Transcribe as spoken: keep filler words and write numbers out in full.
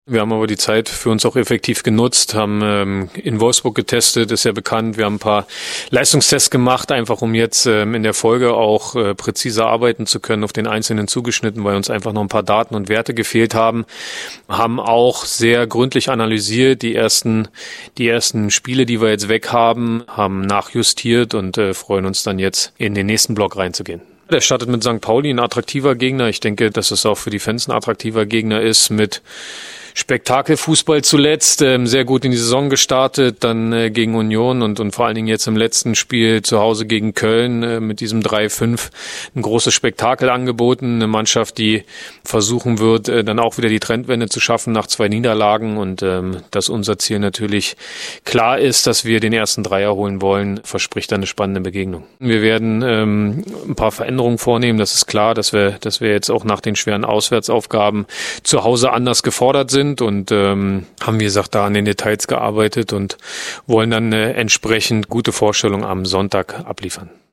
Wir haben aber die Zeit für uns auch effektiv genutzt, haben ähm, in Wolfsburg getestet, ist ja bekannt. Wir haben ein paar Leistungstests gemacht, einfach um jetzt ähm, in der Folge auch äh, präziser arbeiten zu können, auf den Einzelnen zugeschnitten, weil uns einfach noch ein paar Daten und Werte gefehlt haben. Haben auch sehr gründlich analysiert, die ersten, die ersten Spiele, die wir jetzt weg haben, haben nachjustiert und äh, freuen uns dann jetzt in den nächsten Block reinzugehen. Der startet mit Sankt Pauli, ein attraktiver Gegner. Ich denke, dass es auch für die Fans ein attraktiver Gegner ist, mit Spektakelfußball zuletzt, ähm, sehr gut in die Saison gestartet, dann äh, gegen Union und, und vor allen Dingen jetzt im letzten Spiel zu Hause gegen Köln äh, mit diesem drei fünf ein großes Spektakel angeboten. Eine Mannschaft, die versuchen wird, äh, dann auch wieder die Trendwende zu schaffen nach zwei Niederlagen und ähm, dass unser Ziel natürlich klar ist, dass wir den ersten Dreier holen wollen, verspricht dann eine spannende Begegnung. Wir werden ähm, ein paar Veränderungen vornehmen, das ist klar, dass wir, dass wir jetzt auch nach den schweren Auswärtsaufgaben zu Hause anders gefordert sind. Und ähm, haben, wie gesagt, da an den Details gearbeitet und wollen dann eine entsprechend gute Vorstellung am Sonntag abliefern.